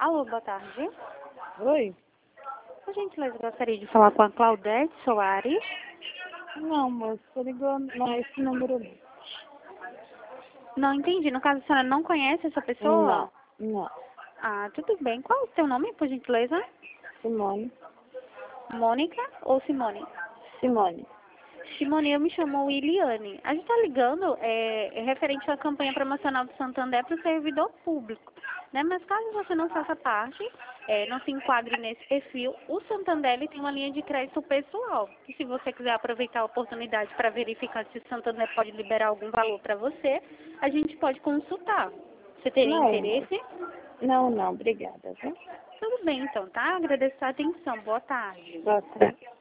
Alô, boa tarde. Oi? Por gentileza, gostaria de falar com a Claudete Soares. Não, moço, tô ligando. Não é esse número não. Não entendi. No caso, a senhora não conhece essa pessoa? Não. Ah, tudo bem. Qual é o seu nome, por gentileza? Simone. Mônica ou Simone? Simone. Simone, eu me chamo Williane. A gente está ligando referente à campanha promocional do Santander para o servidor público. Né? Mas caso você não faça parte, não se enquadre nesse perfil, o Santander ele tem uma linha de crédito pessoal. E se você quiser aproveitar a oportunidade para verificar se o Santander pode liberar algum valor para você, a gente pode consultar. Você teria Não, moço. interesse? Não, obrigada, viu? Tudo bem, então, tá? Agradeço a atenção. Boa tarde. Boa tarde.